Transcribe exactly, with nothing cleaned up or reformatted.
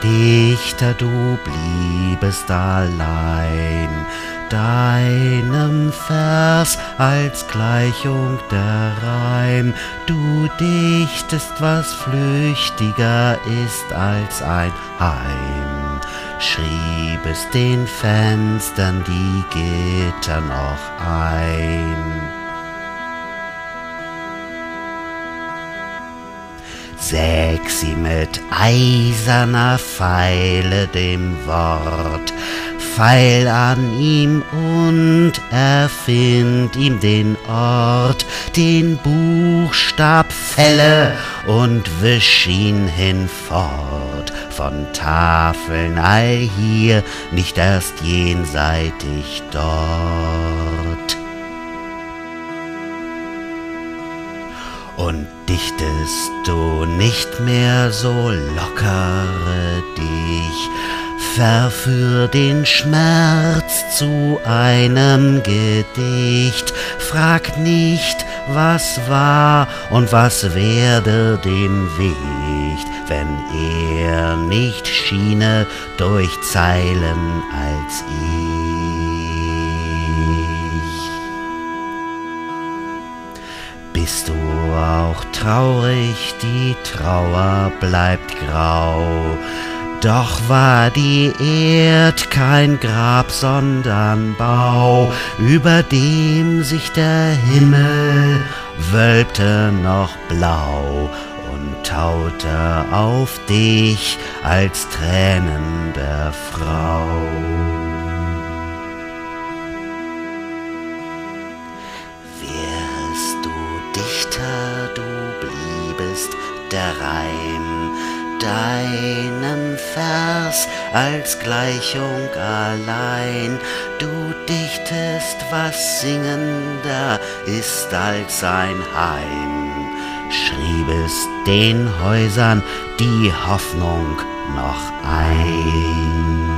Dichter, du bliebest allein, deinem Vers als Gleichung der Reim. Du dichtest, was flüchtiger ist als ein Heim, schriebest den Fenstern die Gitter noch ein. Säg sie mit eiserner Feile dem Wort, feil an ihm und erfind ihm den Ort, den Buchstab fälle und wisch ihn hinfort, von Tafeln allhier, nicht erst jenseitig dort. Und dichtest du nicht mehr, so lockere dich, verführ den Schmerz zu einem Gedicht. Frag nicht, was war und was werde dem Wicht, wenn er nicht schiene durch Zeilen als ich. Bist du auch traurig, die Trauer bleibt grau, doch war die Erd kein Grab, sondern Bau, über dem sich der Himmel wölbte noch blau und taute auf dich als Tränen der Frau. Wärest du Dichter, du bliebest der Reim, deinem Vers als Gleichung allein. Du dichtest, was singender ist als ein Heim, schriebest den Häusern die Hoffnung noch ein.